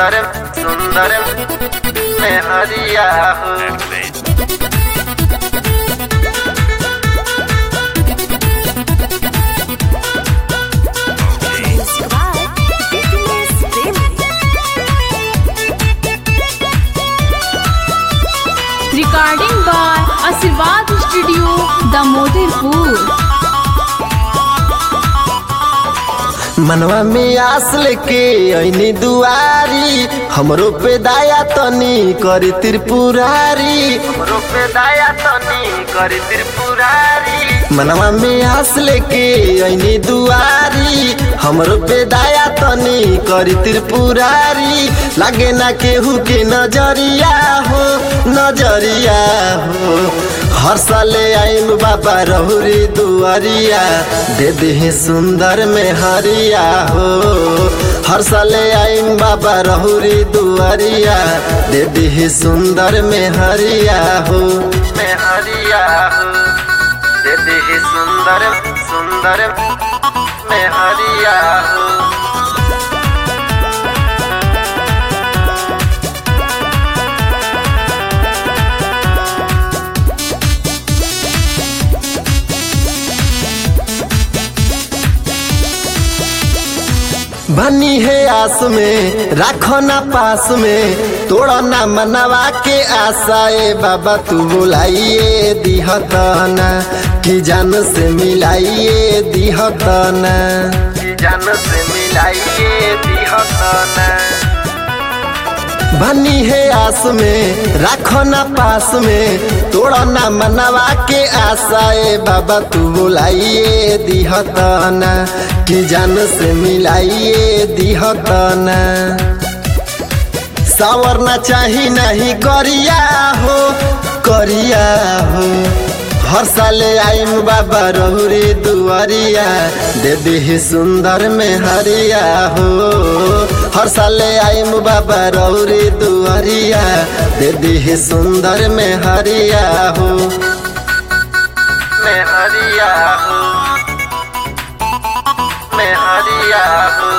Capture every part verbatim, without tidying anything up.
सुंदर सुंदर में हरिया हो। Recording by Asirvad Studio, Damodarpur। मनवा में आस लेके ऐनी दुआरी, हमरो पे दाया तनी करी त्रिपुरारी, हमरो पे दाया तनी करी त्रिपुरारी। मनवा में आस लेके ऐनी दुआरी, हमरो पे दाया तनी करी त्रिपुरारी। लागे ना केहू के नजरिया हो, नजरिया हो। हर साले आइम बाबा रहुरी दुआरिया, दे दे सुंदर में हरिया हो। हर साले आइम बाबा रहुरी दुआरिया, दे दे सुंदर में हरिया हो, में हरिया हो। दे दे सुंदर सुंदर में हरिया हो। बनी है आस में राखो ना पास में, तोड़ा ना मनवा के आशाए बाबा तू बुलाइए दिहतना, कि जान से मिलाइए दिहतना, कि जान से मिलाइए दिहतना। बनी है आस में राखो ना पास में, तोड़ा ना मनवा के आशाए बाबा तू बुलाइए दिहतना, कि जान से मिलाइए दिहतना। सावरना चाही नहीं करिया हो, करिया हो। हर साले आइम बाबा रहुरी दुआरिया, दे दे सुंदर में हरिया हो। हर साले आइम बाबा रहुरी दुआरिया, दे दे सुंदर में हरिया हो, में हरिया हो, में हरिया हो।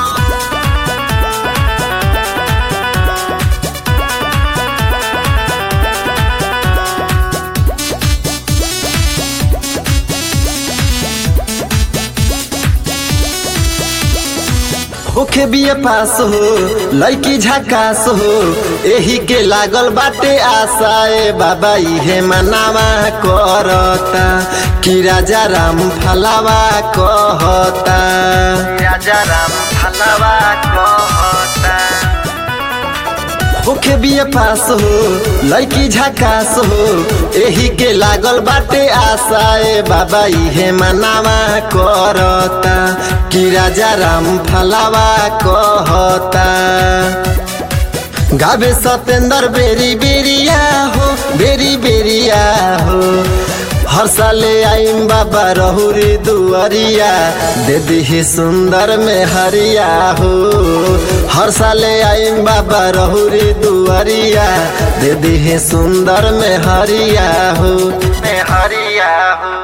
होखे बिए पास हो, लड़की झकास हो, एही के लागल बाटे आशाए बाबा इहे मनावा करता, कि राजा राम फलावा कहता, राजा राम फलावा कहता। होखे बिए पास हो, लड़की झकास हो, एही के लागल बाटे आशाए बाबा इहे मनावा करता, कि राजा राम फलावा कहता। गावे सतेंद्र बेरी बेरिया हो, बेरी बेरिया हो। हर साले आइम बाबा रहुरी दुआरिया, दे दे सुंदर में हरिया हो। हर साले आइम बाबा रहुरी दुआरिया, दे दे सुंदर में हरिया हो, में हरिया हो।